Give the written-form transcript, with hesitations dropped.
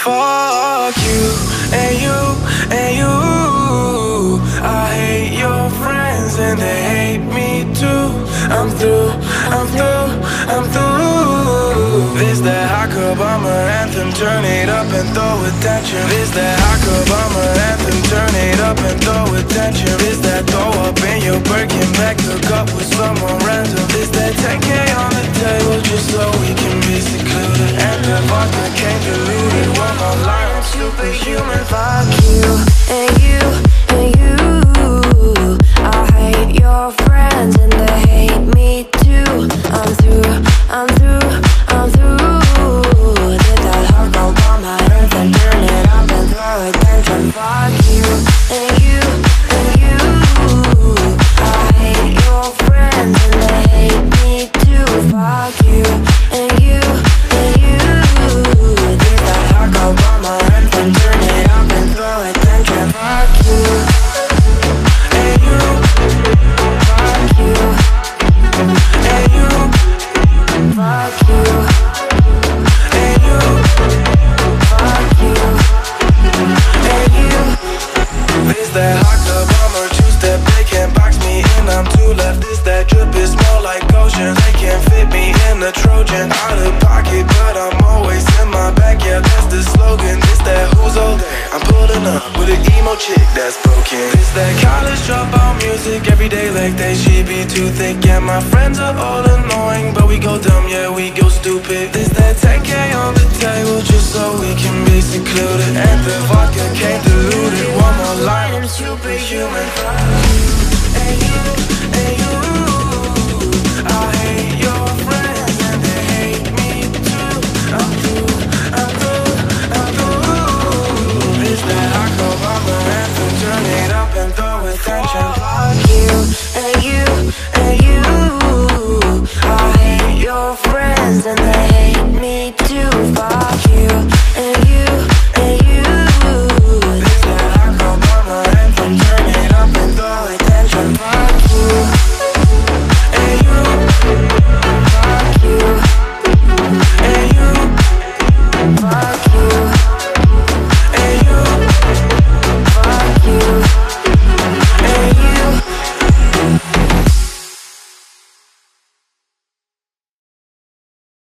Fuck you and you and you. I hate your friends and they hate me too. I'm through, I'm through, I'm through. This that hot Obama anthem, turn it up and throw attention. This that hot Obama anthem, turn it up and throw attention. This that throw up in your Birkin bag, hook up with someone random. This that 10K on the table just so we can be secluded. And the vodka came diluted. One more line, I'm superhuman. Fuck you and you and you. I hate your friends and they hate me too. I'm through, I'm through, I'm through. Did that hard Obama anthem, turn it up and throw attention. Fuck you and you and you. I hate your friends and they hate me too. Fuck you and you and you. Did that hard Obama anthem, turn it up and throw attention. Fuck you and you. Fuck you and you. Fuck you and you. Fuck you and you. This that hot Obama juice that they can't box me in. I'm too left. This that drip is more like ocean. They can't fit me in the Trojan. Out of pocket, but I'm always in my back. Yeah, that's the slogan. This that who's old. I'm pulling up with an emo chick that's broken. This that college dropout music every day like they she be too thick. Yeah, my friends are all annoying, but we go dumb, yeah, we go stupid. This that 10K on the table.